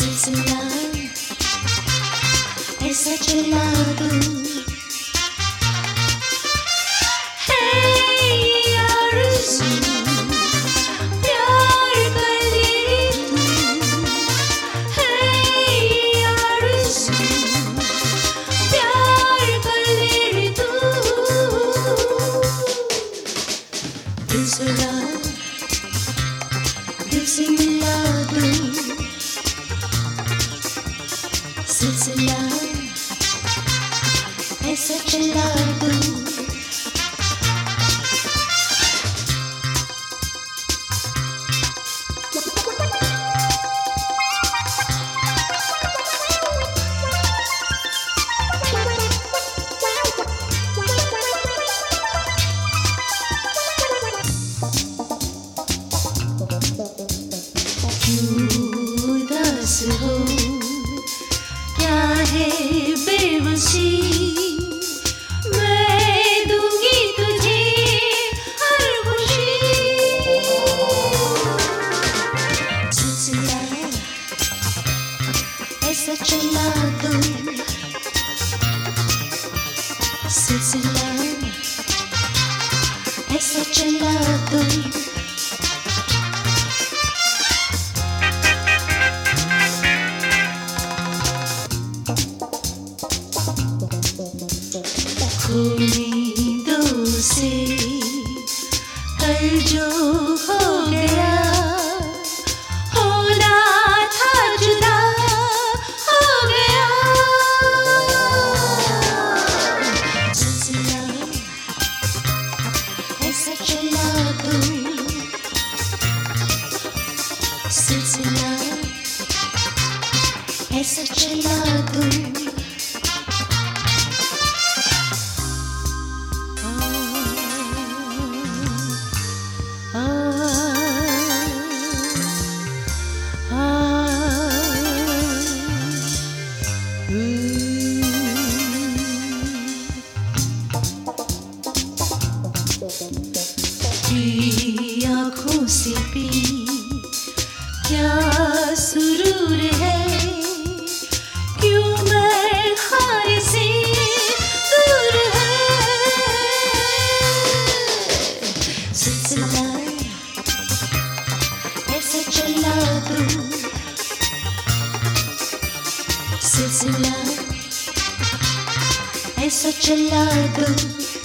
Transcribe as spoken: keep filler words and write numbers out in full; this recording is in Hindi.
सिलसिला ऐसा चला दूं है आरज़ू प्यार कर ले तू है आरज़ू प्यार कर ले तू दिल सुला दिल से मिला दूं सिलसिला ऐसा चला दूं उदास हो क्या है बेबसी मैं दूंगी तुझे हर खुशी सिलसिला ऐसा चला दूं सिलसिला ऐसा चला दूं उम्मीदों से कल जो हो गया होना था जुदा हो गया सिलसिला ऐसा चला दूं सिलसिला ऐसा चला दूं आँखों से भी क्या सुरूर है क्यों मैं खार से दूर है सिलसिला ऐसा चला दूं सिलसिला ऐसा चला दूं